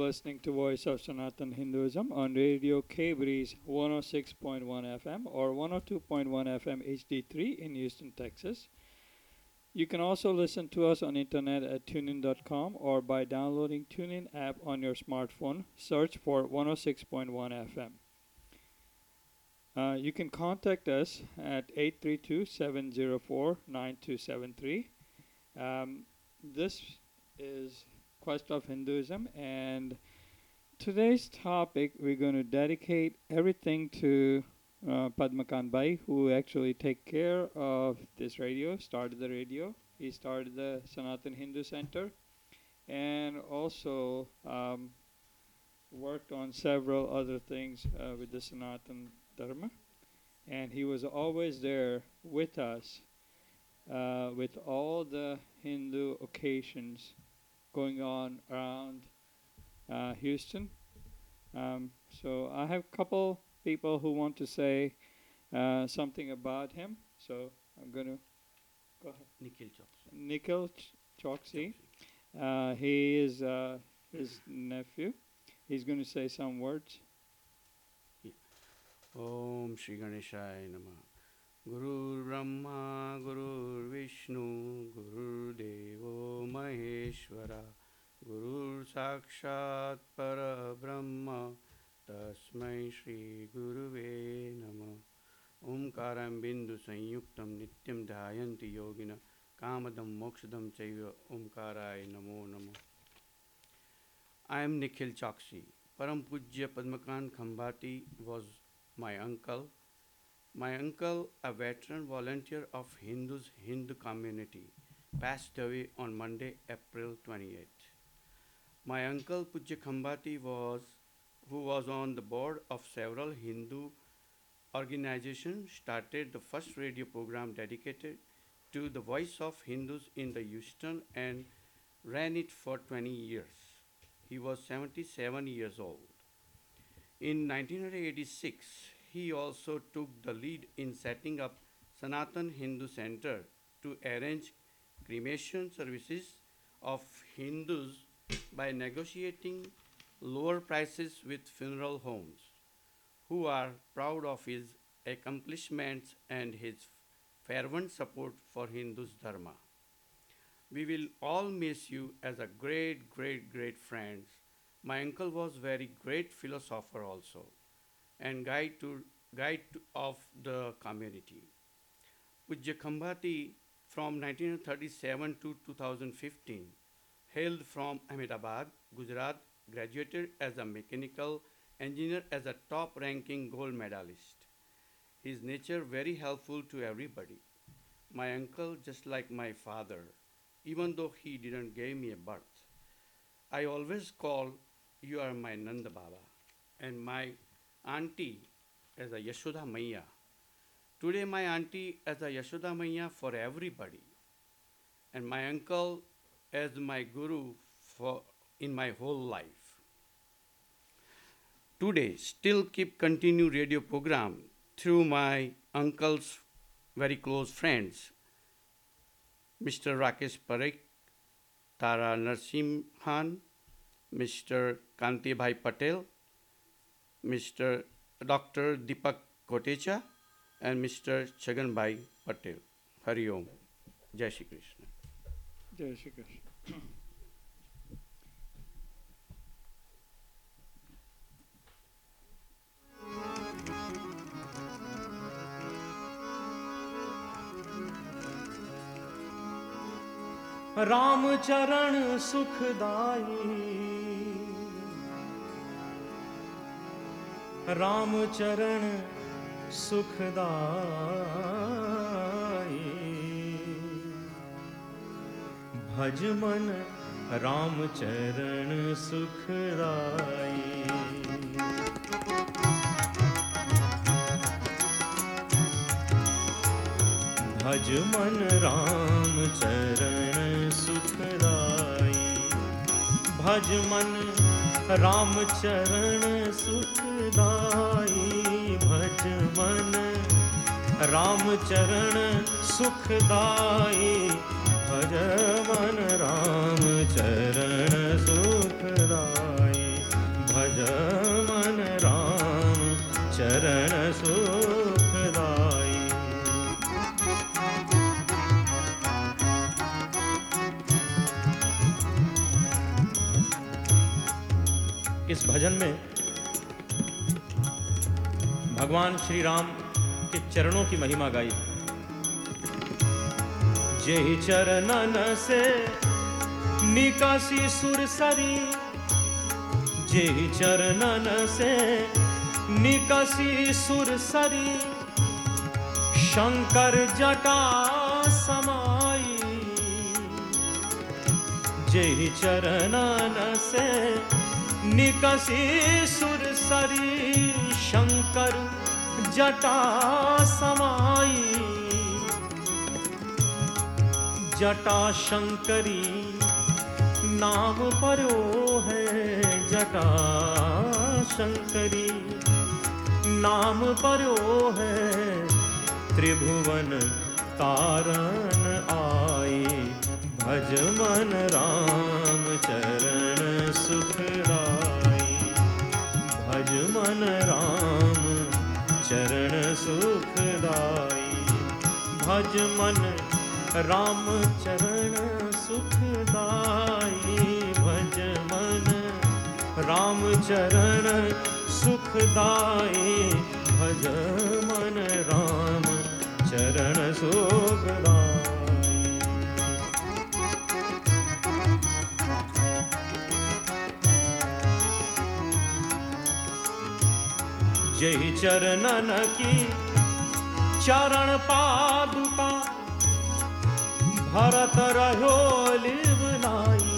listening to Voice of Sanatan Hinduism on Radio K Breeze 106.1 FM or 102.1 FM HD3 in Houston, Texas. You can also listen to us on internet at tunein.com or by downloading TuneIn app on your smartphone. Search for 106.1 FM. You can contact us at 832-704-9273. This is Quest of Hinduism, and today's topic we're going to dedicate everything to Padmakant Bhai, who actually take care of this radio, started the radio. He started the Sanatan Hindu Center, and also worked on several other things with the Sanatan Dharma. And he was always there with us with all the Hindu occasions going on around Houston. So I have a couple people who want to say something about him. So I'm going to go ahead. Nikhil Choksi. He is his nephew. He's going to say some words. Om Shri Ganeshaya Namah. Guru Brahma, Guru Vishnu, Guru Devo Maheshwara, Guru Sakshat Para Brahma, Tasmai Shri Guruve Namah. Omkaram Bindu Sanyuktam Nityam Dhyanti Yogina, Kamadam Mokshadam Chaiva Omkarai Namo Namo. I am Nikhil Chokshi. Param Pujya Padmakant Khambati was my uncle. My uncle, a veteran volunteer of Hindu community, passed away on Monday, April 28. My uncle Pujya Khambati who was on the board of several Hindu organizations, started the first radio program dedicated to the voice of Hindus in the Houston and ran it for 20 years. He was 77 years old. In 1986, he also took the lead in setting up Sanatan Hindu Center to arrange cremation services of Hindus by negotiating lower prices with funeral homes, who are proud of his accomplishments and his fervent support for Hindus Dharma. We will all miss you as a great, great, great friend. My uncle was very great philosopher also, and guide of the community. Pujya Khambati from 1937 to 2015 hailed from Ahmedabad, Gujarat, graduated as a mechanical engineer as a top-ranking gold medalist. His nature very helpful to everybody. My uncle just like my father, even though he didn't give me a birth. I always call you are my Nanda Baba, and my auntie as a Yashoda Maiya. Today my auntie as a Yashoda Maiya for everybody, and my uncle as my guru in my whole life. Today still continue radio program through my uncle's very close friends, Mr. Rakesh Parekh, Tara Narsimhan, Mr. Kanti Bhai Patel, Mr. Dr. Deepak Kotecha, and Mr. Chagan Bhai Patel. Hari Om. Jai Shri Krishna. Jai Shri Krishna. Ram चरण सुखदाई, राम चरण सुखदाई, भज मन राम चरण सुखदाई। भज मन राम चरण सुखदाई, भज मन राम चरण सुखदाई, भज मन राम चरण सुखदाई, भज मन राम चरण सुखदाई। मन राम चरण सुखदाई। इस भजन में भगवान श्री राम के चरणों की महिमा गाई। जेहि चरणन से निकासी सुरसरी, जेहि चरणन से निकासी सुरसरी, शंकर जटा समाई। जेहि चरणन से निकासी सुरसरी, शंकर जटा समाई। जटा शंकरी नाम परो है, जटा शंकरी नाम परो है, त्रिभुवन तारण आई। भज मन राम चरण सुखदाई, भज मन राम चरण सुखदाई। भज मन राम चरण सुखदाई, भज मन राम चरण सुखदाई, भज मन राम चरण सुखदाई। जेहि चरणन की चरण पादुका, भरत रहो लिवनाई।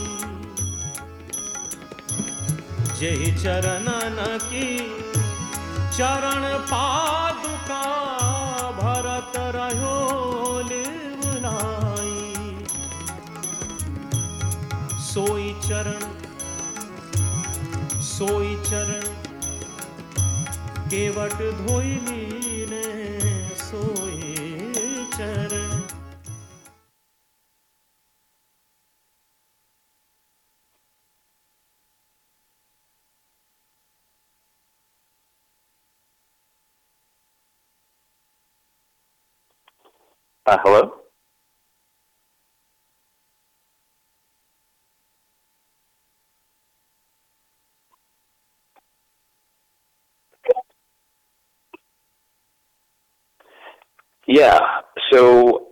जेहि चरणन की चरण पादुका, भरत रहो लिवनाई। सोई चरण केवट धोई लीने, सोई चरण। Hello? Yeah, so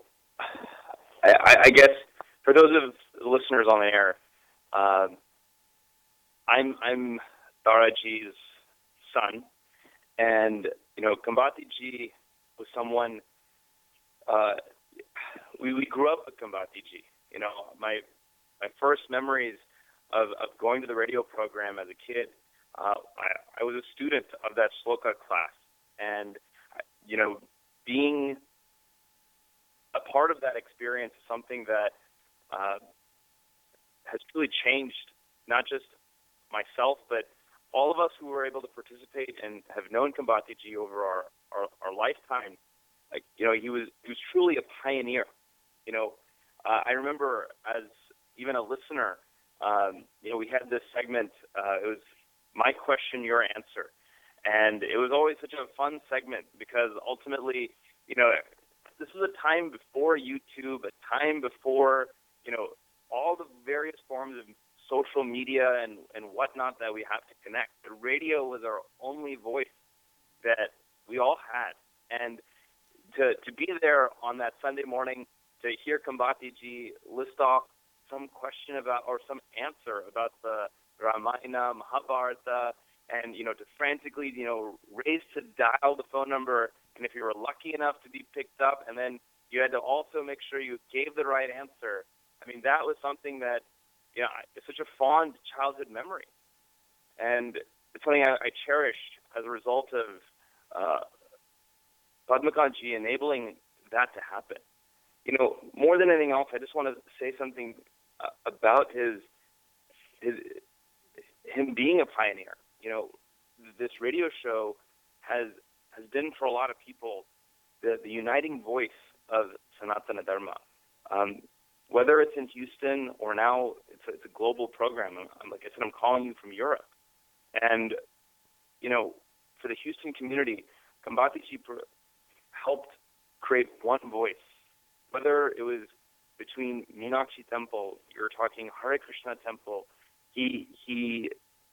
I guess for those of the listeners on the air, I'm Daraji's son, and Kambati Ji was someone. We grew up with Kambati Ji. My first memories of going to the radio program as a kid, I was a student of that Sloka class, and being a part of that experience is something that has truly changed not just myself, but all of us who were able to participate and have known Kambati Ji over our lifetime. He was truly a pioneer. I remember as even a listener, we had this segment. It was My Question, Your Answer. And it was always such a fun segment because ultimately, this was a time before YouTube, a time before, all the various forms of social media and whatnot that we have to connect. The radio was our only voice that we all had. And to be there on that Sunday morning, to hear Kambati Ji list off some question about or some answer about the Ramayana, Mahabharata, and to frantically raise to dial the phone number, and if you were lucky enough to be picked up, and then you had to also make sure you gave the right answer. I mean, that was something that it's such a fond childhood memory, and it's something I cherish as a result of Padmakant Ji enabling that to happen. More than anything else, I just want to say something about him being a pioneer. This radio show has been for a lot of people the uniting voice of Sanatana Dharma. Whether it's in Houston or now it's a global program. Like I said, I'm calling you from Europe. And for the Houston community, Kambatiji helped create one voice. Whether it was between Meenakshi Temple, you're talking Hare Krishna Temple, he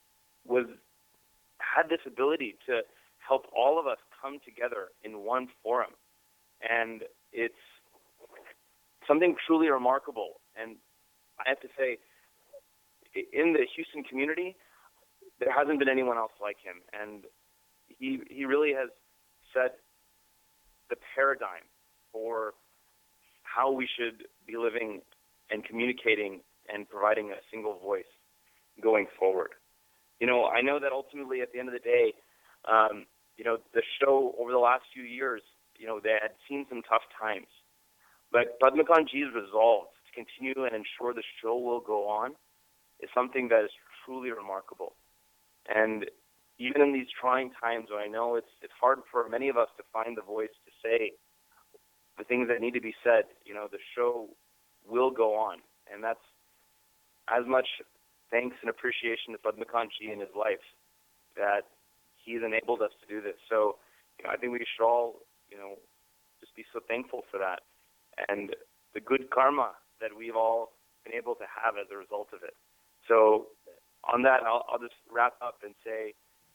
had this ability to help all of us come together in one forum. And it's something truly remarkable. And I have to say, in the Houston community, there hasn't been anyone else like him. And he really has set the paradigm for how we should be living and communicating and providing a single voice going forward. I know that ultimately at the end of the day, the show over the last few years, they had seen some tough times. But Padmakanji's resolve to continue and ensure the show will go on is something that is truly remarkable. And even in these trying times, where I know it's hard for many of us to find the voice to say the things that need to be said, the show will go on. And that's as much thanks and appreciation to Padmakanji in his life that he's enabled us to do this. So, I think we should all, just be so thankful for that and the good karma that we've all been able to have as a result of it. So, on that, I'll just wrap up and say,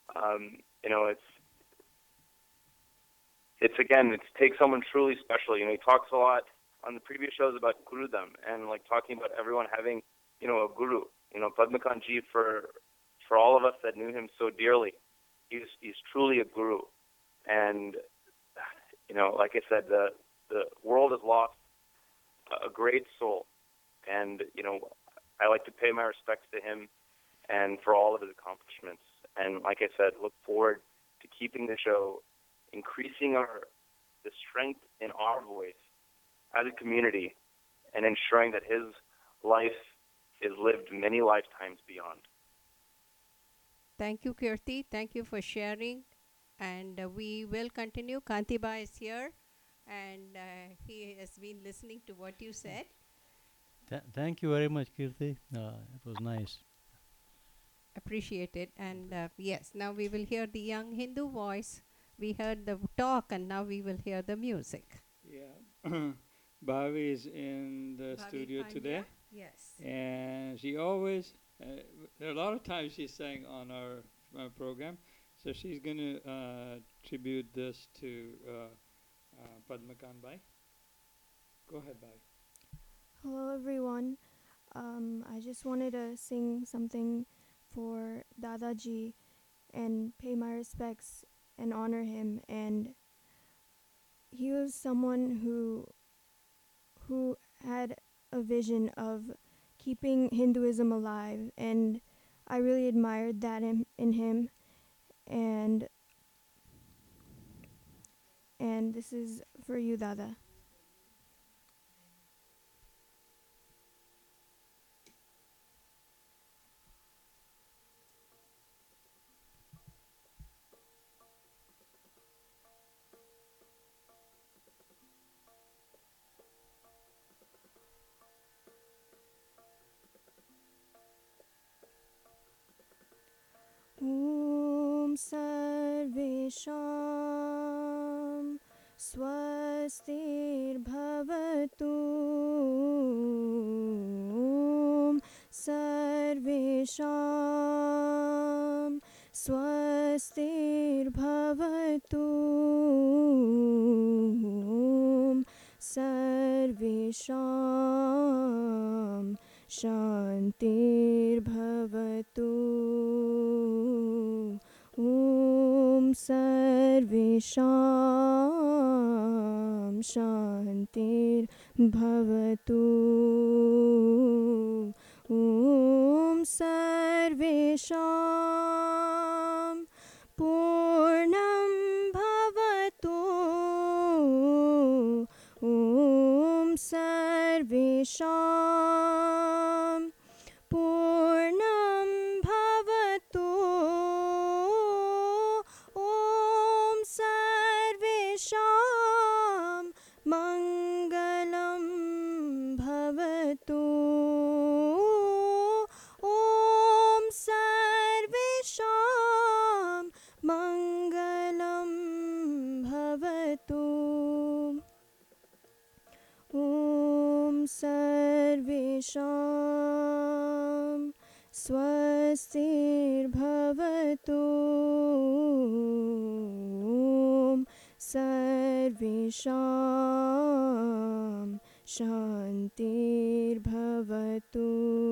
it takes someone truly special. He talks a lot on the previous shows about Gurudam and talking about everyone having, a guru. Padmakanji, for all of us that knew him so dearly, he's truly a guru. And, like I said, the world has lost a great soul. And, I like to pay my respects to him and for all of his accomplishments. And like I said, look forward to keeping the show, increasing the strength in our voice as a community, and ensuring that his life is lived many lifetimes beyond. Thank you, Kirti. Thank you for sharing. And we will continue. Kantiba is here, and he has been listening to what you said. Thank you very much, Kirti. It was nice. Appreciate it. And yes, now we will hear the young Hindu voice. We heard the talk, and now we will hear the music. Yeah. Bhavi is in the Bhavi studio Pandya? today. Yes. And she always, there are a lot of times she sang on our program. So she's going to tribute this to Padmakan Bhai. Go ahead, Bhavi. Hello, everyone. I just wanted to sing something for Dadaji and pay my respects and honor him. And he was someone who had a vision of keeping Hinduism alive, and I really admired that in him. And this is for you, Dada. Om Sarvesham Swastir Bhavatu. Om Sarvesham Swastir Bhavatu. Om Sarvesham Shantir Bhavatu. Om Sarvesham Shantir Bhavatu. Om Sarvesham Purnam Bhavatu. Om Sarvesham Purnam Bhavatu. Om Sarvesham Mangalam Bhavatu. Om Sarvesham सर्वेषां स्वस्तिर्भवतु सर्वेषां शान्तिर्भवतु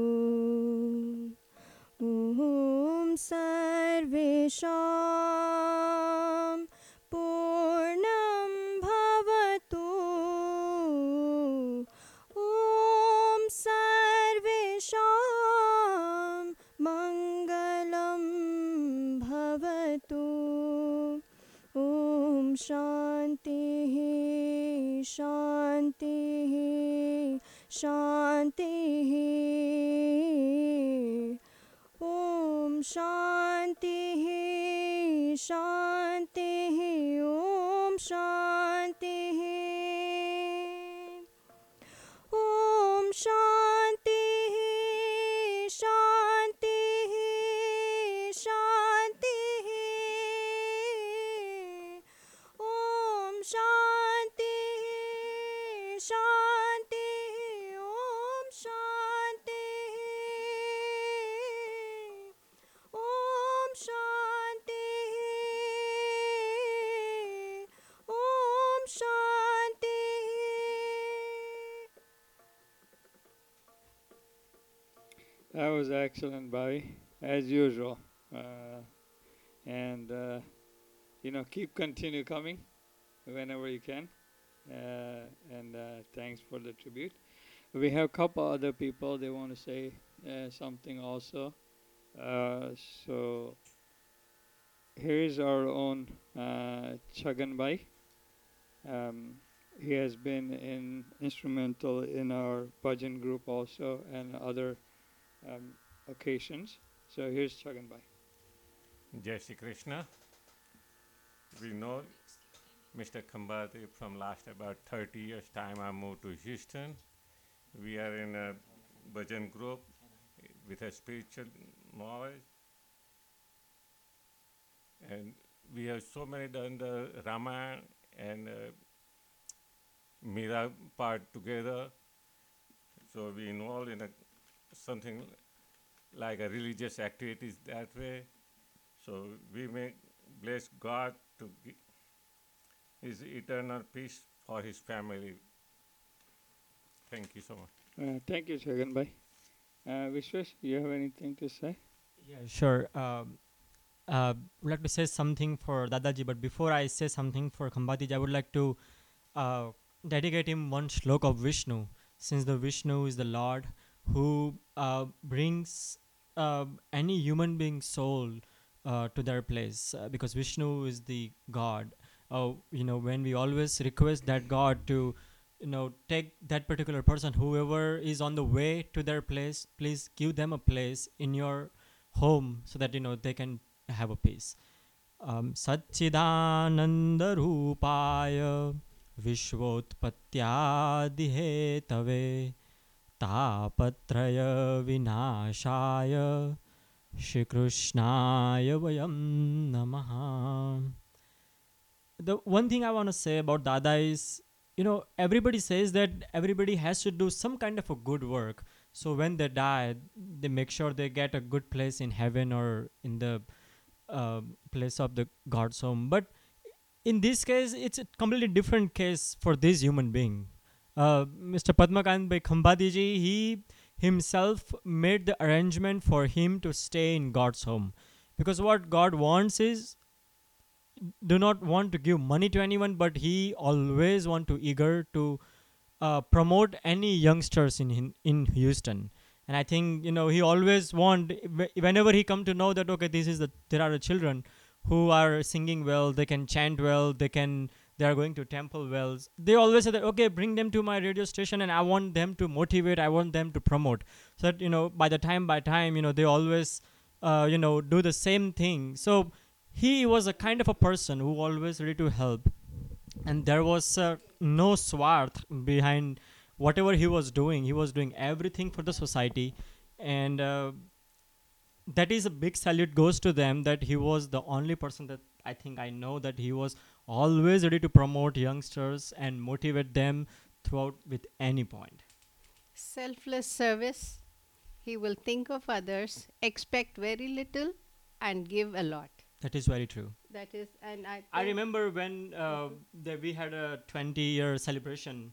सर्वेषां पूर्णं भवतु सर्वेषां मङ्गलं भवतु शान्तिः शान्तिः शान्तिः शान्तिः शान्तिः शान्तिः शान्तिः शान्तिः शान्तिः शान्तिः शान्तिः शान्तिः शान्तिः शान्तिः. That was excellent, Bobby, as usual. And keep continue coming whenever you can. And thanks for the tribute. We have a couple other people, they want to say something also. So here is our own Chagan Bhai. He has been instrumental in our bhajan group also and other occasions. So here's Chagan Bhai. Jai Shri Krishna. We know Mr. Khambati from last about 30 years time. I moved to Houston. We are in a bhajan group with a spiritual knowledge. And we have so many done the Ramayana and Meera part together. So we involved in something like a religious activities that way. So we may bless God to give His eternal peace for His family. Thank you so much. Thank you, Chagan Bhai. Vishwas, you have anything to say? Yeah, sure. Would like to say something for Dadaji, but before I say something for Khambati, I would like to dedicate him one shlok of Vishnu, since the Vishnu is the Lord who brings any human being soul to their place, because Vishnu is the God. When we always request that God to take that particular person, whoever is on the way to their place, please give them a place in your home so that they can have a peace. Satchidananda Rupaya Vishvotpatyaadihetave Tapatraya Vinashaya Shri Krishnaya Vayam Namaha. The one thing I want to say about Dada is, everybody says that everybody has to do some kind of a good work. So when they die, they make sure they get a good place in heaven or in the place of the God's home. But in this case, it's a completely different case for this human being. Mr. Padmakant Bhai Khambadiji, he himself made the arrangement for him to stay in God's home. Because what God wants is, do not want to give money to anyone, but he always want to eager to promote any youngsters in Houston. And I think he always want, whenever he come to know that okay, there are children who are singing well, they can chant well, they are going to temple wells, they always say that okay, bring them to my radio station and I want them to motivate, I want them to promote, so that by time they always do the same thing. So he was a kind of a person who always ready to help, and there was no swarth behind whatever he was doing. He was doing everything for the society, and that is a big salute goes to them, that he was the only person that I think I know that he was always ready to promote youngsters and motivate them throughout with any point. selfless service. He will think of others, expect very little, and give a lot. That is very true. That is, and I I think remember when we had a 20-year celebration.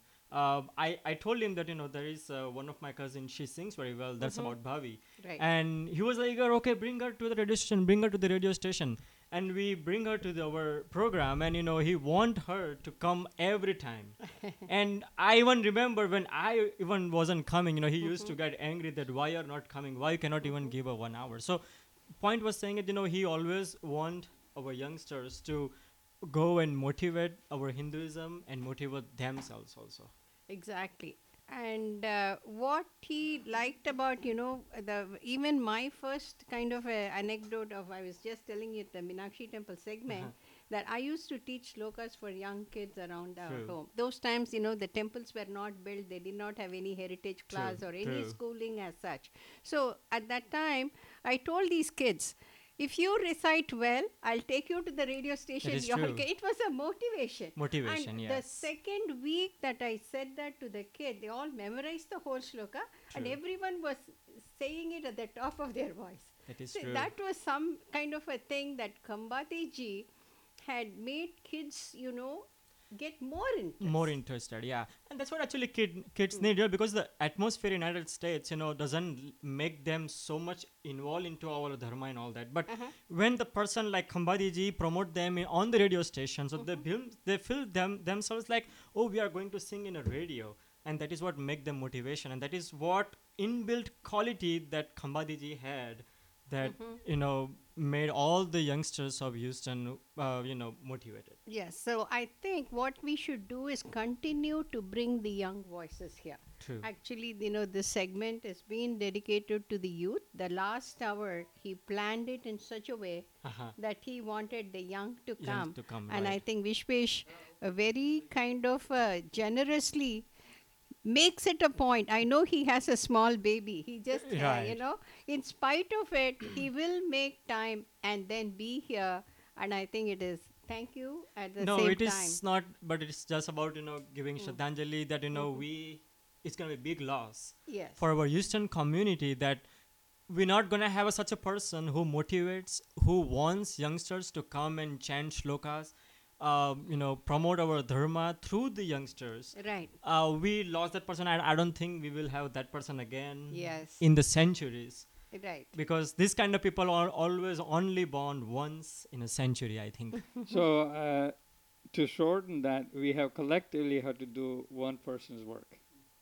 I told him that there is one of my cousins. She sings very well. That's about Bhavi, right. and he was like, "Okay, bring her to the radio station. Bring her to the radio station." And we bring her to our program, and he want her to come every time. And I even remember when I even wasn't coming. He used to get angry that why you're not coming. Why you cannot even give her 1 hour? So, point was saying that he always want our youngsters to go and motivate our Hinduism and motivate themselves also. Exactly. And what he liked about, even my first kind of a anecdote of, I was just telling you the Meenakshi temple segment, that I used to teach slokas for young kids around our True. home. Those times, the temples were not built, they did not have any heritage class or any True. schooling as such. So at that time, I told these kids, if you recite well, I'll take you to the radio station. is You're true. okay. It was a motivation. Motivation, And the yes. second week that I said that to the kid, they all memorized the whole shloka, and True. everyone was saying it at the top of their voice. That is So true. that was some kind of a thing that Khambati ji had made kids, get more interest. More interested, yeah. And that's what actually kids need, because the atmosphere in United States, doesn't make them so much involved into our dharma and all that. But when the person like Khambadi ji promote them on the radio station, so they feel themselves like, oh, we are going to sing in a radio. And that is what make them motivation. And that is what inbuilt quality that Khambadi ji had that, made all the youngsters of Houston, motivated. Yes, so I think what we should do is continue to bring the young voices here. True. Actually, this segment is being dedicated to the youth. The last hour, he planned it in such a way that he wanted the young to come. And I right. think Vishwesh very kind of generously makes it a point. I know he has a small baby. He just, Right. in spite of it, he will make time and then be here. And I think it is. Thank you at the No, same it time. is not, but it's just about, giving Shraddhanjali that, it's going to be a big loss Yes. for our Houston community that we're not going to have such a person who motivates, who wants youngsters to come and chant shlokas, promote our dharma through the youngsters. Right. We lost that person. I don't think we will have that person again Yes. in the centuries. Right. Because this kind of people are always only born once in a century, I think. So, to shorten that, we have collectively had to do one person's work.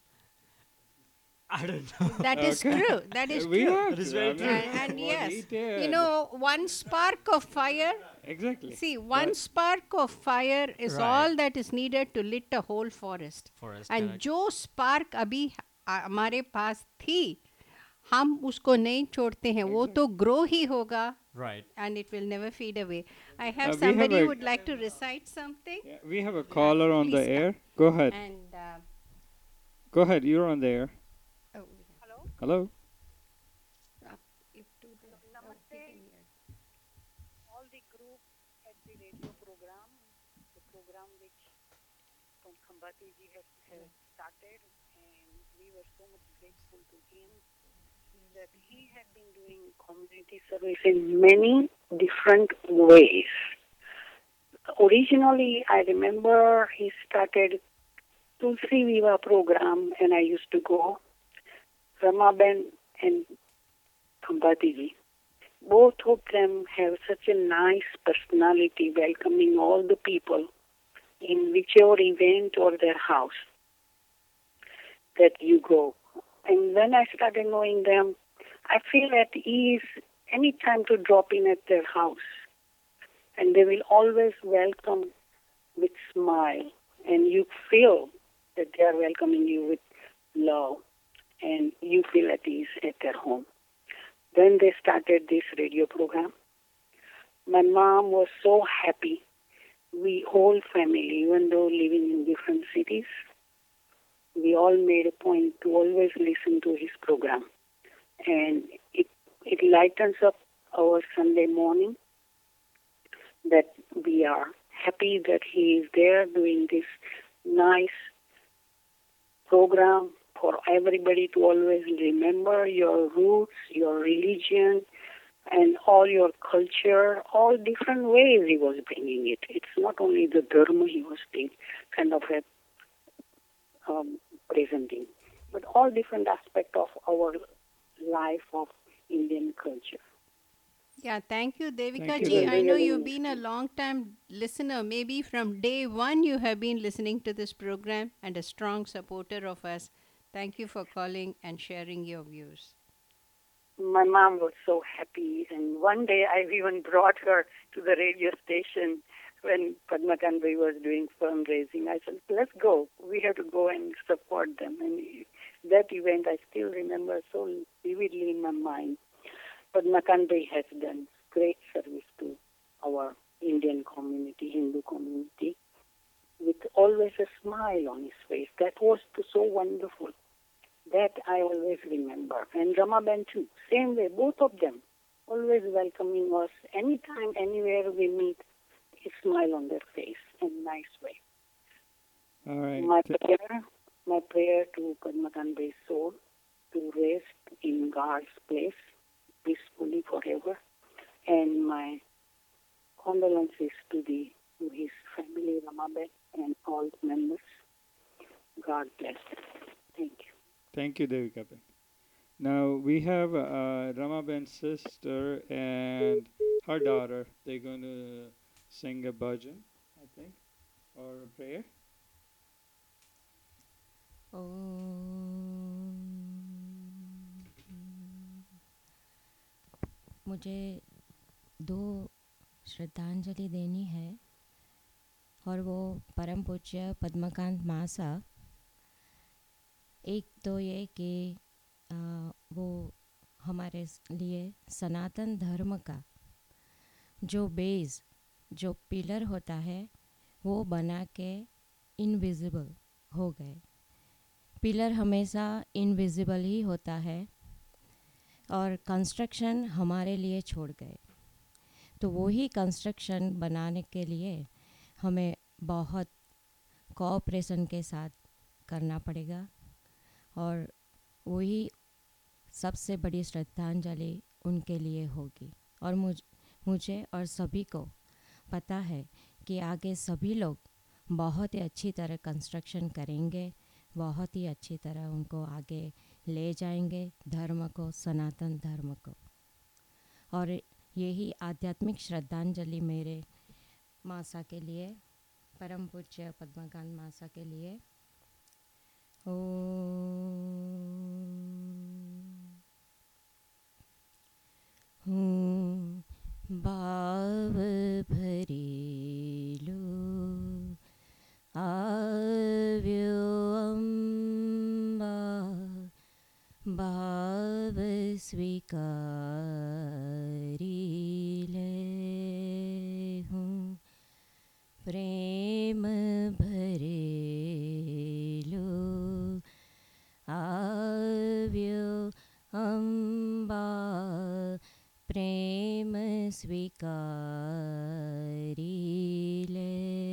I don't know. That is true. That is We true. have That is to, very I mean, true. And what yes, he did. one spark of fire. Exactly. See, one But- spark of fire is Right. all that is needed to lit a whole forest. Forest, And correct. जो spark अभी हमारे पास थी, हम उसको नहीं छोड़ते हैं. वो तो grow ही होगा. Right. And it will never fade away. I have we have somebody a- who would like to recite something. Yeah, we have a caller on the please come. air. Go ahead. And Go ahead. You're on the air. oh, Hello. if to the, all the group at the radio program, the program which from Khambati ji has started, and we were so much grateful to him that he had been doing community service in many different ways. Originally, I remember he started Tulsi Viva program, and I used to go. Ramaben and Khambati ji. Both of them have such a nice personality, welcoming all the people in whichever event or their house that you go. And when I started knowing them, I feel at ease any time to drop in at their house. And they will always welcome with smile. And you feel that they are welcoming you with love. And you feel at ease at their home. Then they started this radio program. My mom was so happy. We whole family, even though living in different cities, we all made a point to always listen to his program. And it lightens up our Sunday morning that we are happy that he is there doing this nice program for everybody to always remember your roots, your religion, and all your culture, all different ways he was bringing it. It's not only the dharma he was being kind of presenting, but all different aspects of our life of Indian culture. Yeah, thank you, Devika Thank you, ji. I Devika. know you've been a long time listener. Maybe from day one you have been listening to this program and a strong supporter of us. Thank you for calling and sharing your views. My mom was so happy, and one day I even brought her to the radio station when Padma Kanbhai was doing fundraising. I said, let's go. We have to go and support them. And that event I still remember so vividly in my mind. Padma Kanbhai has done great service to our Indian community, Hindu community, with always a smile on his face. That was so wonderful. That I always remember. And Ramaben too, same way, both of them, always welcoming us anytime, anywhere we meet, a smile on their face in a nice way. All right. My prayer to Padma Kanbhai's soul to rest in God's place peacefully forever, and my condolences to his family, Ramaben, and all members. God bless. Thank you. Thank you, Devika. Now we have Ramaben's sister and her daughter. They're going to sing a bhajan, I think, or a prayer. मुझे 2 श्रद्धांजलि देनी है, और वो परम पूज्य पद्मकांत महासा। एक तो ये कि वो हमारे लिए सनातन धर्म का जो बेस, जो पिलर होता है, वो बना के इनविजिबल हो गए। पिलर हमेशा इनविजिबल ही होता है, और कंस्ट्रक्शन हमारे लिए छोड़ गए। तो वही कंस्ट्रक्शन बनाने के लिए हमें बहुत कोऑपरेशन के साथ करना पड़ेगा, और वही सबसे बड़ी श्रद्धांजलि उनके लिए होगी। और मुझे और सभी को पता है कि आगे सभी लोग बहुत ही अच्छी तरह कंस्ट्रक्शन करेंगे, बहुत ही अच्छी तरह उनको आगे ले जाएंगे, धर्म को, सनातन धर्म को। और यही आध्यात्मिक श्रद्धांजलि मेरे मासा के लिए, परम पूज्य पद्मकांत मासा के लिए। भाव भरेलो आव्यो अम्बा, भाव स्वीकारी ले हूँ, प्रेम भरेलो आव्यो अम्बा, प्रेम स्वीकारी ले।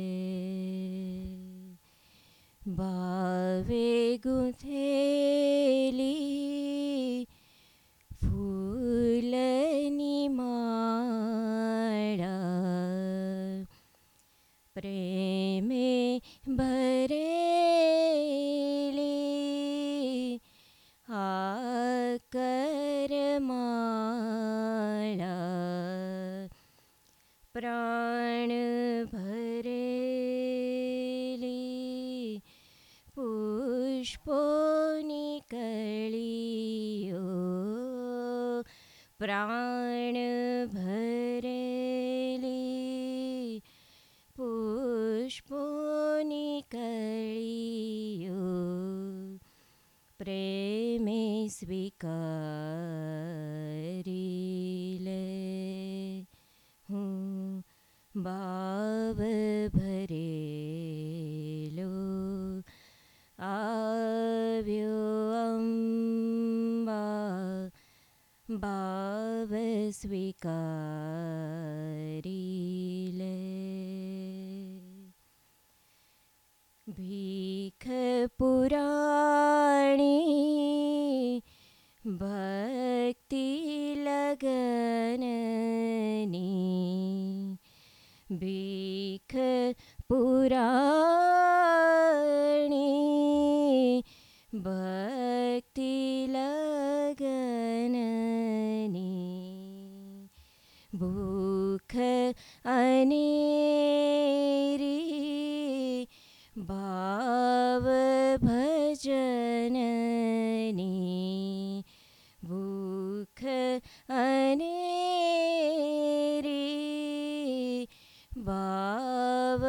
भावे गुंथेली फूलनी माळा, प्रेमे भरेली आकर माळा, प्राण भरेली पुष्पोनी कळियो, प्राण भरेली पुष्पोनी कळियो, प्रेमे स्वीकारिले हूँ। भाव भरेलो आव्यो अम्बा, भाव स्वीकारिले। भीख पुराणी भक्ति लगननी भूख अनेरी भाव भजननी भूख अनेरी भाव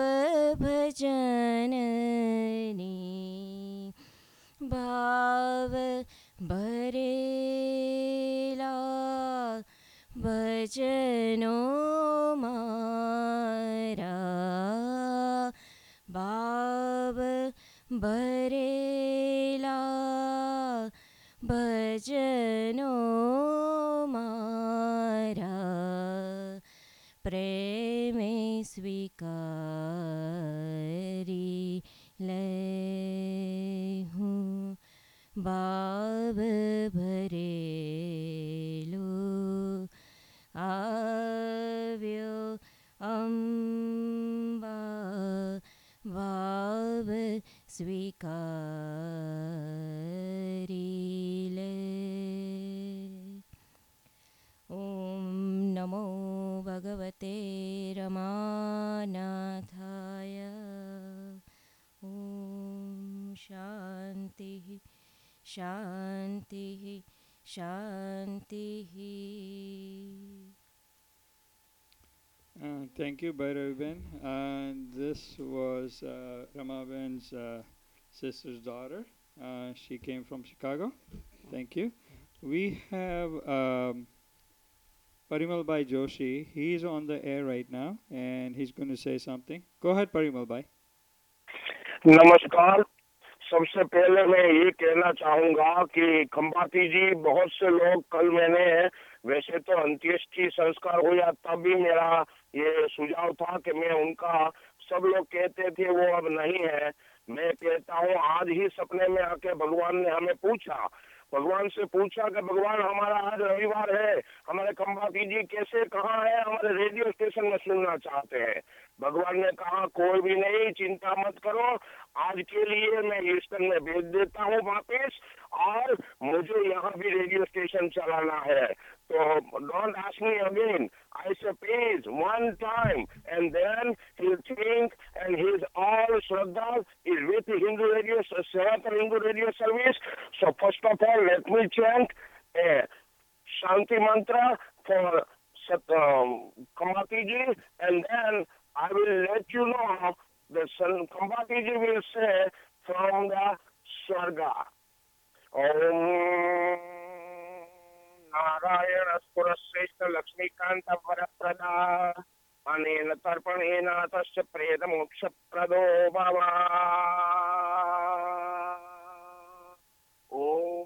भजननी भाव भरेला भजनो मारा भाव भरेला भजनो मारा प्रेमे स्वीकारी लेहूं भाव भरेलो आव्यो अम्बा भाव स्वीकारी ले। ॐ नमो भगवते रमानाथाय। ॐ शान्तिः शान्तिः शान्तिः। Thank you, Bhairavi-ben. This was Ramaben's sister's daughter. She came from Chicago. Thank you. We have Parimal Bhai Joshi. He's on the air right now, and he's going to say something. Go ahead, Parimal Bhai. नमस्कार। सबसे पहले मैं ये कहना चाहूंगा कि खंबाती जी, बहुत से लोग कल मैंने वैसे तो अंत्येष्टि संस्कार हुआ तब भी मेरा ये सुझाव था कि मैं उनका, सब लोग कहते थे वो अब नहीं है, मैं कहता हूँ आज ही सपने में आके भगवान ने हमें पूछा, भगवान से पूछा कि भगवान हमारा आज रविवार है, हमारे खंबाती जी कैसे कहाँ है, हमारे रेडियो स्टेशन में सुनना चाहते हैं। भगवान ने कहा कोई भी नहीं, चिंता मत करो, आज के लिए मैं ईस्टर्न में भेज देता हूँ वापस, और मुझे यहाँ भी रेडियो स्टेशन चलाना है। तो don't ask me again, I say please one time, and then he'll think, and his all Shraddha is with the Hindu radio, Sanatana Hindu radio service. So first of all, let me chant a Shanti mantra for Kambati ji, and then I will let you know the Kambati ji will say from the Swarga. Om Narayan स्फुरश्रेष्ठ लक्ष्मीकांत वरप्रदा अनेन तर्पणेन तस्य प्रेत मोक्षप्रदो भव। ओम।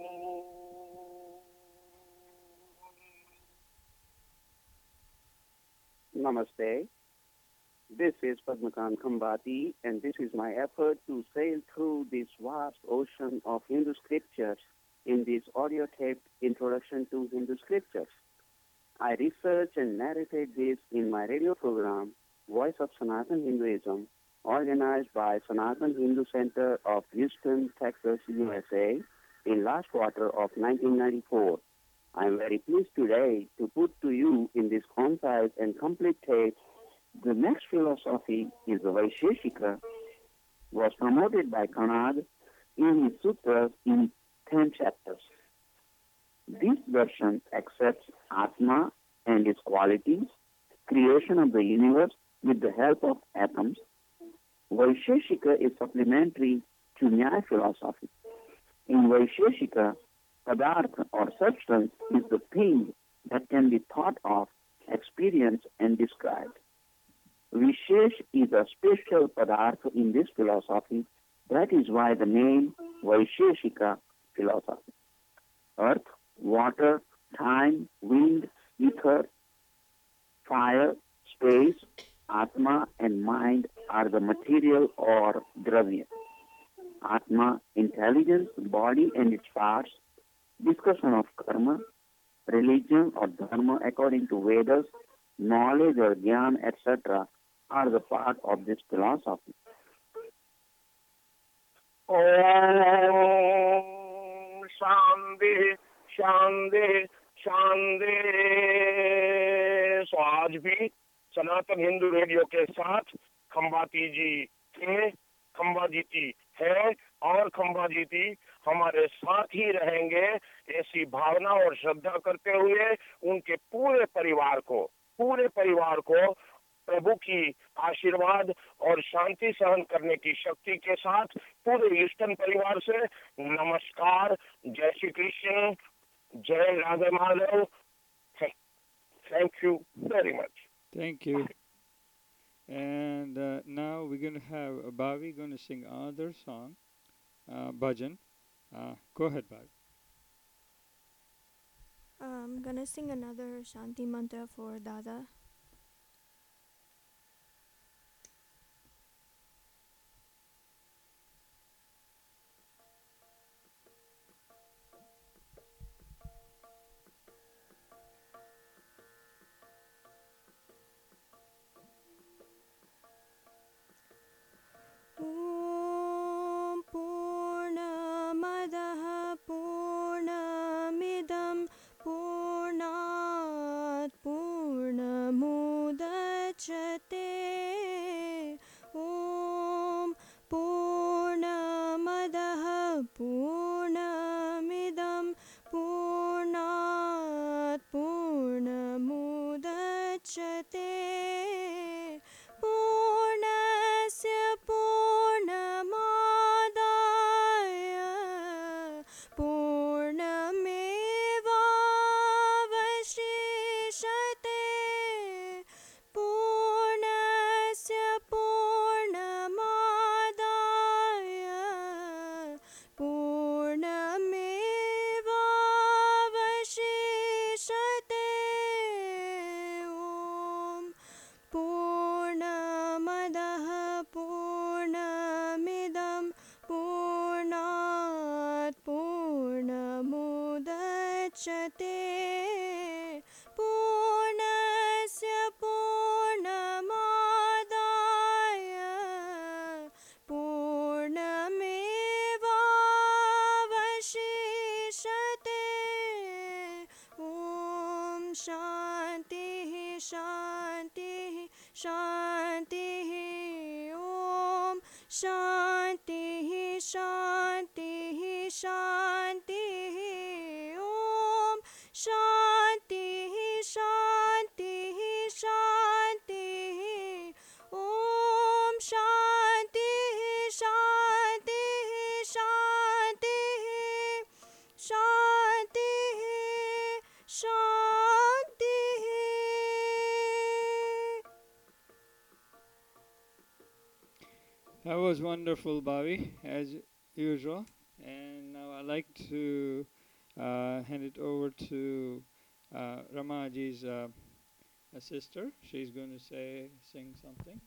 Namaste. This is Padmakant Khambati, and this is my effort to sail through this vast ocean of Hindu scriptures in this audio-taped introduction to Hindu scriptures. I researched and narrated this in my radio program, Voice of Sanatan Hinduism, organized by Sanatan Hindu Center of Houston, Texas, USA, in last quarter of 1994. I am very pleased today to put to you in this concise and complete tape the next philosophy is the Vaisheshika, was promoted by Kanad in his sutras in 10 chapters. This version accepts Atma and its qualities, creation of the universe with the help of atoms. Vaisheshika is supplementary to Nyaya philosophy. In Vaisheshika, Padartha or substance is the thing that can be thought of, experienced, and described. Vishesh is a special Padartha in this philosophy. That is why the name Vaisheshika philosophy. Earth, water, time, wind, ether, fire, space, Atma, and mind are the material or dravya. Atma, intelligence, body and its parts, discussion of karma, religion or dharma according to Vedas, knowledge or jnana, etc. are the part of this philosophy. Om Shanti शांति शांति। सो आज भी सनातन Hindu radio के साथ खंबाती जी थे, खंबाजी जी है और खंबाजी जी हमारे साथ ही रहेंगे, ऐसी भावना और श्रद्धा करते हुए उनके पूरे परिवार को प्रभु की आशीर्वाद और शांति सहन करने की शक्ति के साथ पूरे ईस्टर्न परिवार से नमस्कार, जय श्री कृष्ण, जय Radhe Madhav. Thank you very much. Thank you. And now we're going to have Bhavi going to sing another song, bhajan. Go ahead, Bhavi. I'm gonna sing another Shanti mantra for Dada. Om Purnamadaha Purnamidam Purnat Purnamudachyate. Om Purnamadaha Purnamidam Purnat Purnamudachyate. Purnasya Purnamadaya Purnamevavashishate. Purnasya Purnamadaya Purnamevavashishate. Om Purnamadaha Purnamidam Purnat Purnamudachyate. Purnasya Purnamadaya Purnamevavashishate. Om Shanti Shanti Shanti. Om Shanti Shanti Shanti. Om Shanti Shanti Shanti. Om Shanti Shanti Shanti. Shanti Shanti. That was wonderful, Bhavi, as usual. And now I'd like to hand it over to Ramaji's sister. She's going to sing something.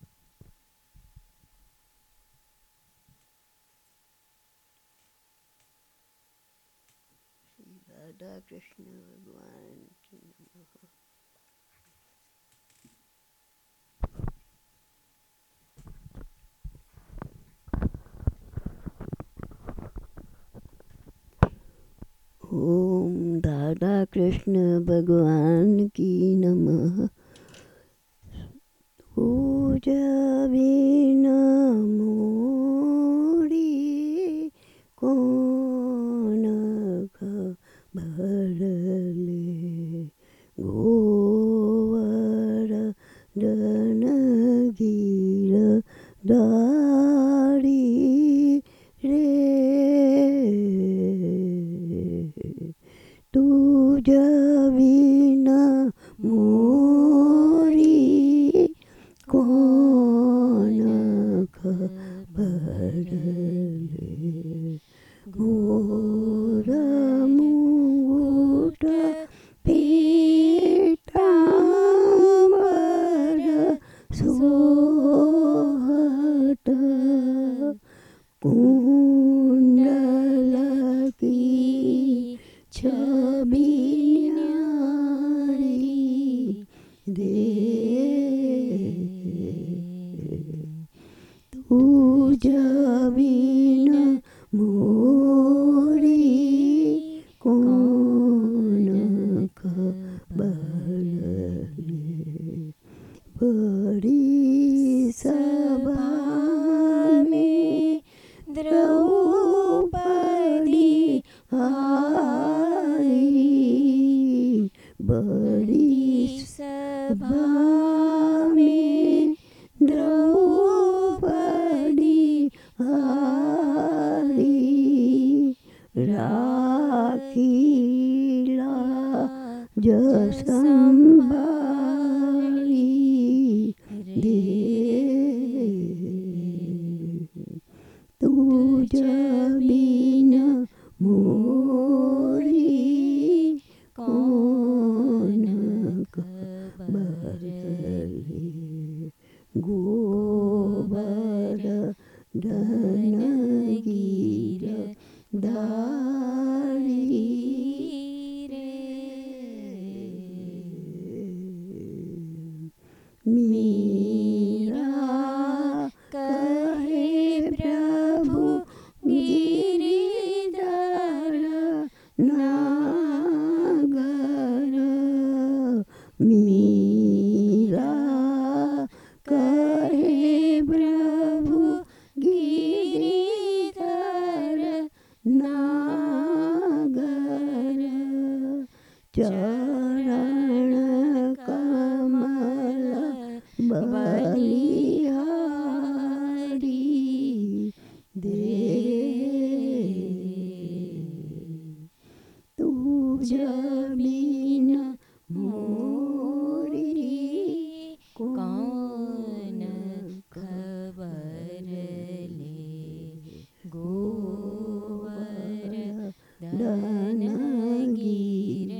Radha Krishna भगवान की नमः। ओम राधा कृष्ण भगवान की नमः। पूजा बिना मोरी कौन खबर ले। गोवर्धन गिरधारी रे। तुझ बिना मोरी कौन खबर ले। घोर मुकुट पीताम्बर सोहत। कुंडल की छवि न्यारी दे। तुझ बिना राखीला जसंभाळी रे तुझ बिन मोरी कोण खबरले गोबर धनगीर दारी मीरा कहे प्रभु गिरिधर नागर मीरा कहे प्रभु गिरिधर नागर चरण कमल बलिहारी दे तुझ बिन मोरी कौन खबर ले गोबर धनगीर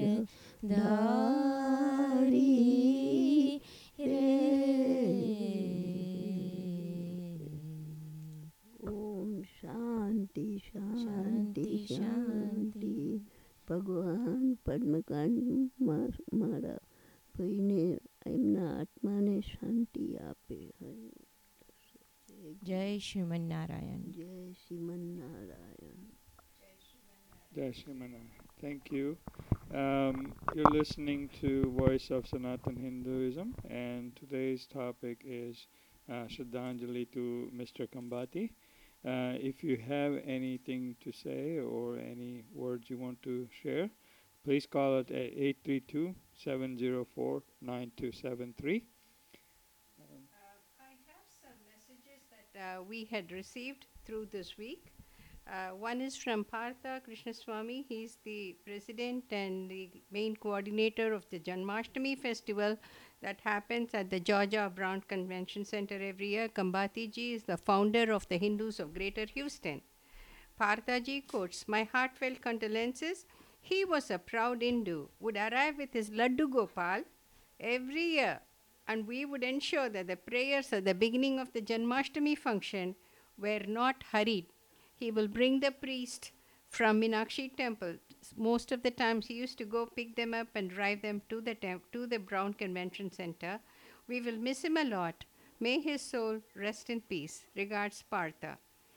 दारी रे ओम शांति शांति शांति ભગવાન પદ્મકાંડ મારા ભાઈને એમના આત્માને શાંતિ આપે. જય શ્રીમન નારાયણ. જય Shriman Narayan. Jai Shrimana. Thank you. You're listening to Voice of Sanatan Hinduism, and today's topic is Shraddhanjali to Mr. Kambati. If you have anything to say or any words you want to share, please call it at 832-704-9273. I have some messages that we had received through this week. One is from Partha Krishnaswamy. He's the president and the main coordinator of the Janmashtami festival that happens at the Georgia Brown Convention Center every year. Kambati ji is the founder of the Hindus of Greater Houston. Partha ji quotes, "My heartfelt condolences. He was a proud Hindu, would arrive with his Laddu Gopal every year, and we would ensure that the prayers at the beginning of the Janmashtami function were not hurried. He will bring the priest from Meenakshi temple. Most of the times he used to go pick them up and drive them to the Brown Convention Center. We will miss him a lot. May his soul rest in peace. Regards, Partha."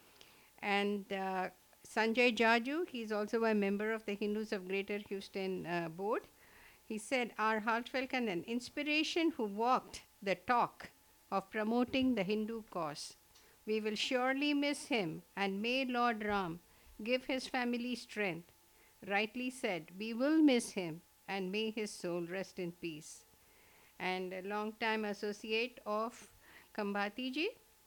And Sanjay Jaju, he's also a member of the Hindus of Greater Houston board. He said, "Our heartfelt and an inspiration who walked the talk of promoting the Hindu cause. We will surely miss him, and may Lord Ram give his family strength." Rightly said, we will miss him, and may his soul rest in peace. And a long-time associate of Kambati ji,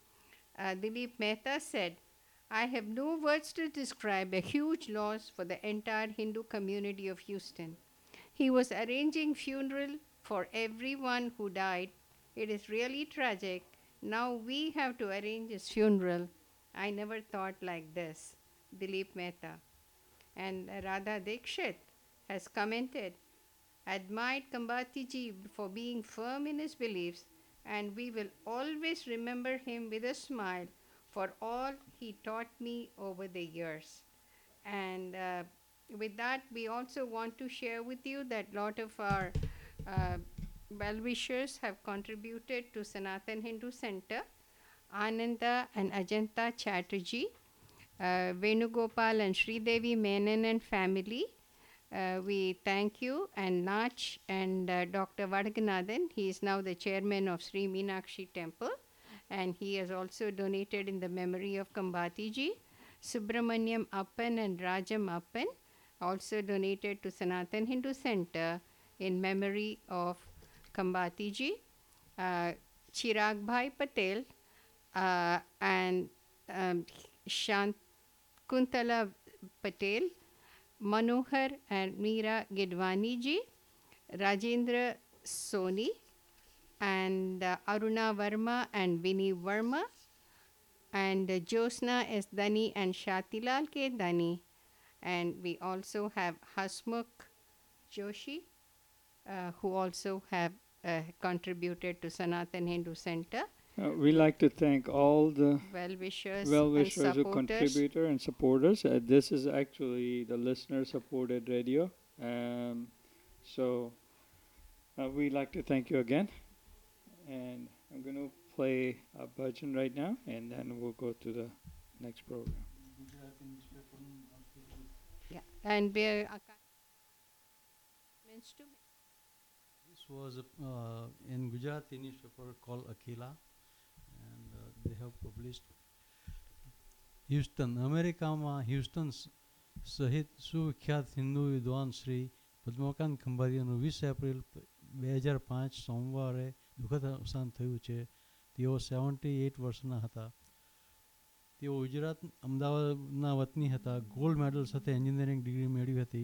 Dilip Mehta said, "I have no words to describe a huge loss for the entire Hindu community of Houston. He was arranging funeral for everyone who died. It is really tragic. Now we have to arrange his funeral. I never thought like this." Dilip Mehta. And Radha Dikshit has commented, "Admired Kambati ji for being firm in his beliefs, and we will always remember him with a smile for all he taught me over the years." And with that, we also want to share with you that a lot of our well-wishers have contributed to Sanatan Hindu Center. Ananda and Ajanta Chatterjee, Venugopal and Sridevi Menon and family, we thank you. And Nach and Dr. Vadaganathan, he is now the chairman of Sri Meenakshi Temple, and he has also donated in the memory of Kambati ji. Subramanyam Appan and Rajam Appan also donated to Sanatan Hindu Center in memory of Kambati ji. Chirag Bhai Patel and Shankuntala Patel, Manohar and Meera Gidwani ji, Rajendra Soni, and Aruna Verma and Vinny Verma, and Josna S. Dani and Shatilal K. Dani. And we also have Hasmukh Joshi, who also have contributed to Sanatan Hindu Center. We like to thank all the well-wishers who supporters. contribute and support us. This is actually the listener-supported radio. So we like to thank you again. And I'm going to play a bhajan right now, and then we'll go to the next program. Yeah, and this was in Gujarati newspaper called Akila, and they have published Houston, અમેરિકામાં Houston સહિત સુવિખ્યાત હિન્દુ વિદ્વાન Shri પદ્મકાંત ખંભાતિયાનું 20 April 2005 સોમવારે દુઃખદ અવસાન થયું છે. તેઓ 78 વર્ષના હતા. તેઓ ગુજરાત અમદાવાદના વતની હતા. ગોલ્ડ મેડલ સાથે એન્જિનિયરિંગ ડિગ્રી મેળવી હતી.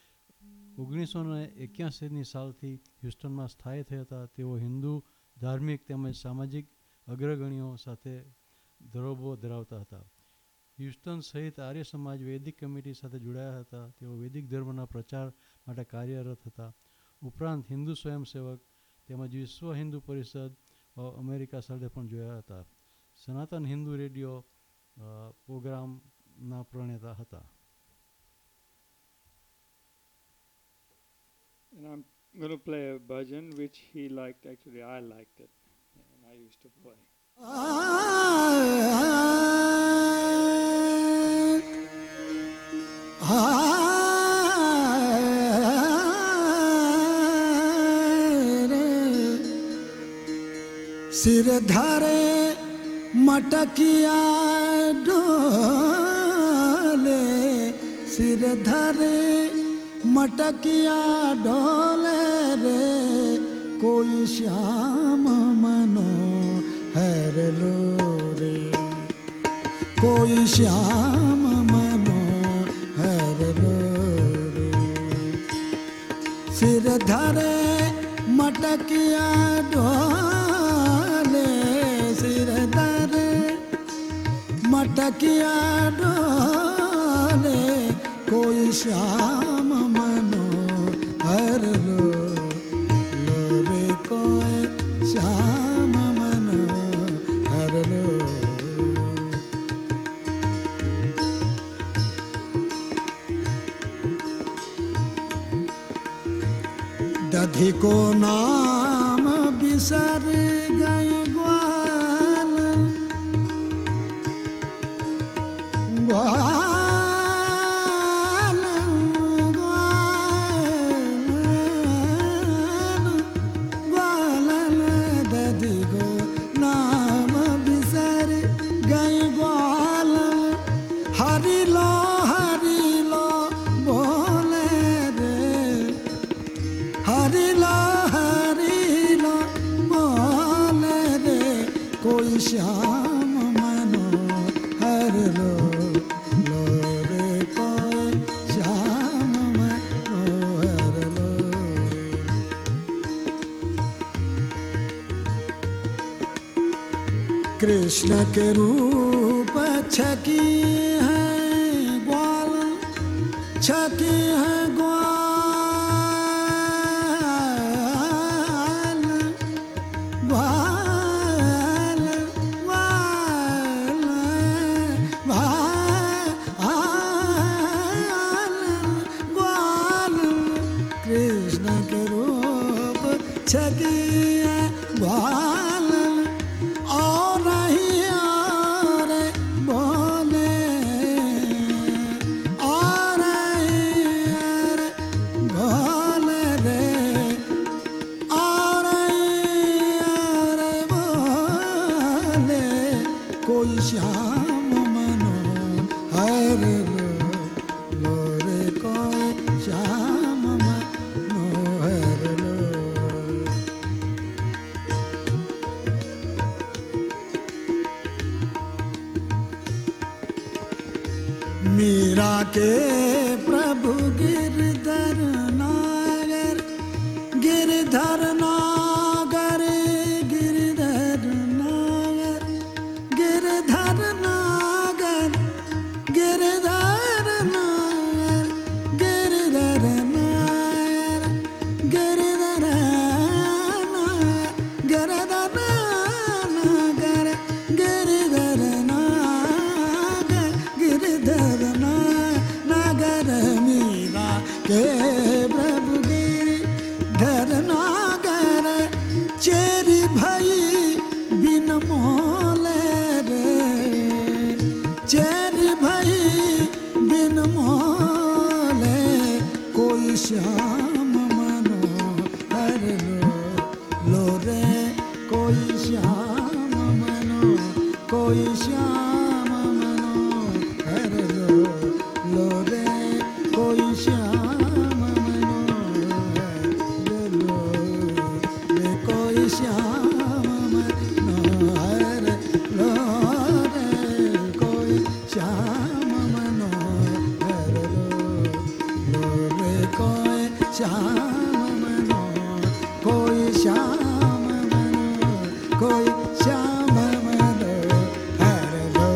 1981ની સાલથી હ્યુસ્ટનમાં સ્થાયી થયા હતા. તેઓ હિન્દુ ધાર્મિક તેમજ સામાજિક અગ્રગણીઓ સાથે ધરોબો ધરાવતા હતા. હ્યુસ્ટન સહિત આર્ય સમાજ વૈદિક કમિટી સાથે જોડાયા હતા. તેઓ વૈદિક ધર્મના પ્રચાર માટે કાર્યરત હતા. ઉપરાંત હિન્દુ સ્વયંસેવક તેમજ વિશ્વ હિન્દુ પરિષદ અમેરિકા સાથે પણ જોયા હતા. સનાતન હિન્દુ રેડિયો પ્રોગ્રામના પ્રણેતા હતા. And I'm going to play a bhajan which he liked. Actually, I liked it, and I used to play. सिर धारे मटकिया डोले, सिर धारे मटकिया डोले रे, कोई श्याम मनो हर लो रे, कोई श्याम मनो हर लो रे. सिर धारे मटकिया डोले, सिर धारे मटकिया डोले, कोई श्याम मनो हर लो रे, कोई श्याम मनो हर लो. दधी को नाम बिसर गए ग्वाल, ग्वाल ग्वाल ग्वाल, दधी को नाम बिसर गए ग्वाल. हरि लो बोले रे, हरि लो बोले रे, कोई श्याम मनो हर लो रे, कोई श्याम मनो हर लो. कृष्ण के रूप छकी है ग्वाल, छकी है ग्वाल, ग्वाल ग्वाल ग्वाल, कृष्ण के रूप छकी है ग्वाल. और नहीं और बोले, और नहीं मीरा के प्रभु गिरधर नागर गिरधर नागर गिरधर नागर गिरधर नागर गिरधर नागर गिरधर नागर गिरधर नागर गिरधर नागर गिरधर नागर गिरधर नागर मीरा के प्रभु गिरधर नागर चेरी भई बिन मोले रे चेरी भई बिन मोले कोई श्याम मनो हर लो रे कोई श्याम मनो कोई श्याम मनो हर लो रे कोई श्याम मनो हर लो रे कोई श्याम मनो हर लो रे कोई श्याम मनो हर लो रे कोई श्याम मनो कोई श्याम मनो कोई श्याम मनो हर लो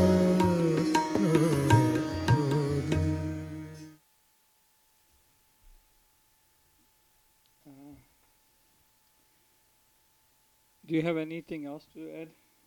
Do you have anything else to add?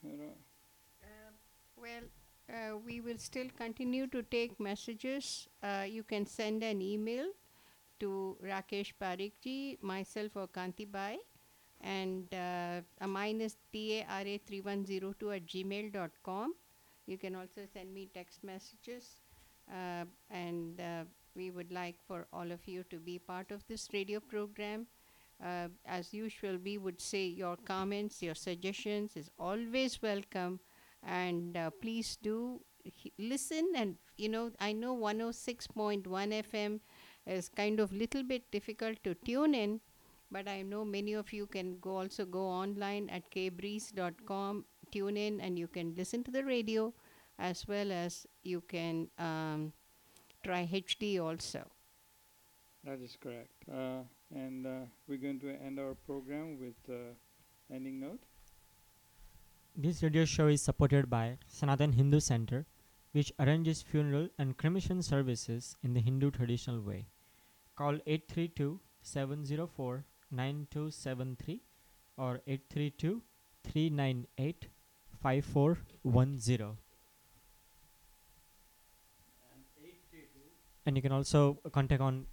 We will still continue to take messages. You can send an email to Rakesh Parikji, myself or Kanti Bai, and mine is tara3102@gmail.com. You can also send me text messages, and we would like for all of you to be part of this radio program. As usual, we would say your comments, your suggestions is always welcome, and please do listen. And I know 106.1 FM is kind of little bit difficult to tune in, but I know many of you can also go online at kbreeze.com, tune in, and you can listen to the radio, as well as you can try HD also. That is correct. And we're going to end our program with ending note. This radio show is supported by Sanatan Hindu Center, which arranges funeral and cremation services in the Hindu traditional way. Call 832-704-9273 or 832-398-5410. And you can also contact on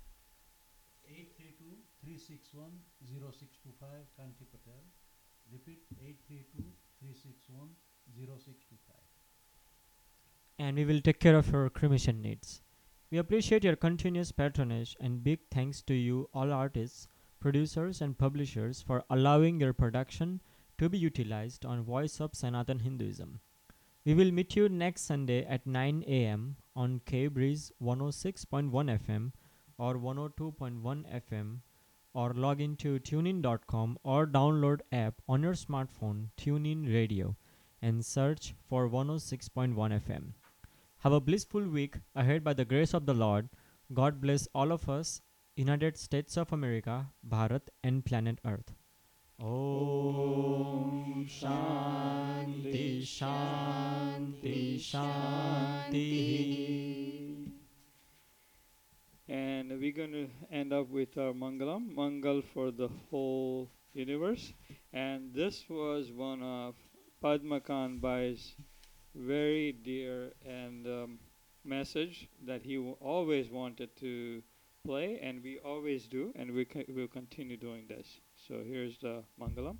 832-361-0625 Kanti Patel. Repeat 832-361-0625. And we will take care of your cremation needs. We appreciate your continuous patronage and big thanks to you all artists, producers and publishers for allowing your production to be utilized on Voice of Sanatan Hinduism. We will meet you next Sunday at 9 a.m. on K-Breeze 106.1 FM or 102.1 FM, or log into tunein.com or download app on your smartphone TuneIn Radio and search for 106.1 FM. Have a blissful week ahead by the grace of the Lord. God bless all of us, United States of America, Bharat and planet Earth. Om Shanti Shanti Shanti. And we're going to end up with our Mangalam, Mangal for the whole universe. And this was one of Padma Kanbai's very dear and message that he always wanted to play, and we always do, and we'll continue doing this. So here's the Mangalam.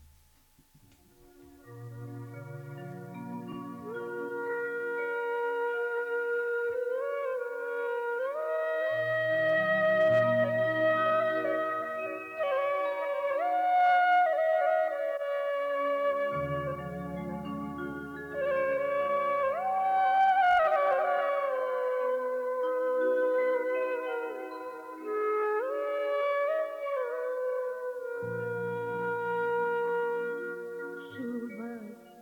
शुभ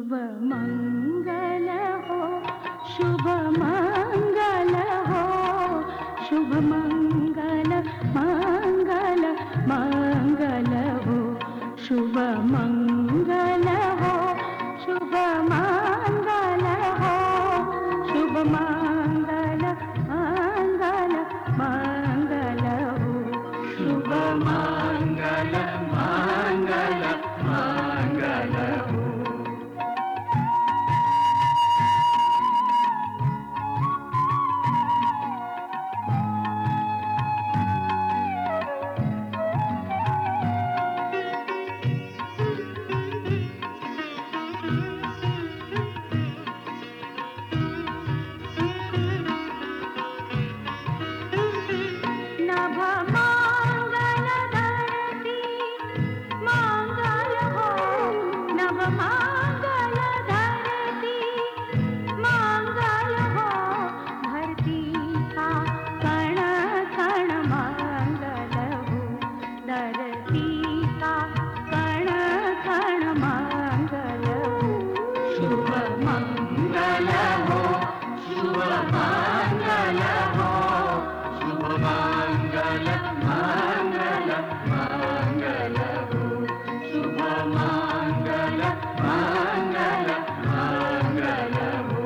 शुभ मंगल हो, शुभ मंगल हो, शुभ मंगल मंगल मंगल हो, शुभ मंगल हो, शुभ मंगल हो, शुभ मंगल मंगल मंगल हो, शुभ मंगल मंगल मंगल हो। नभ मंगल धरती मंगल हो, नभ मंगल धरती मंगल हो, धरती का कण कण मंगल हो, धरती का कण कण मंगल हो, शुभ मंगल हो, शुभ मंगल हो, शुभ मंगल मंगल मंगल हो, शुभ मंगल मंगल मंगल हो।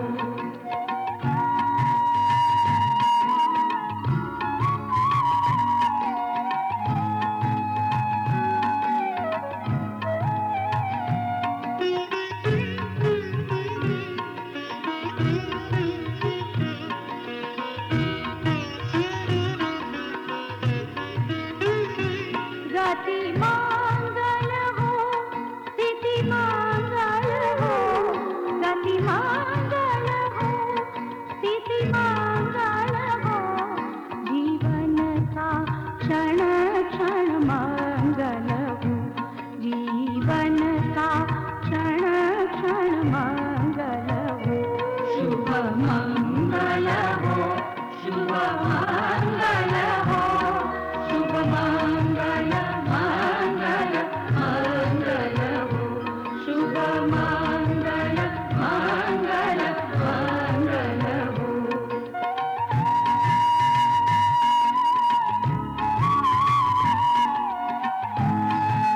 गति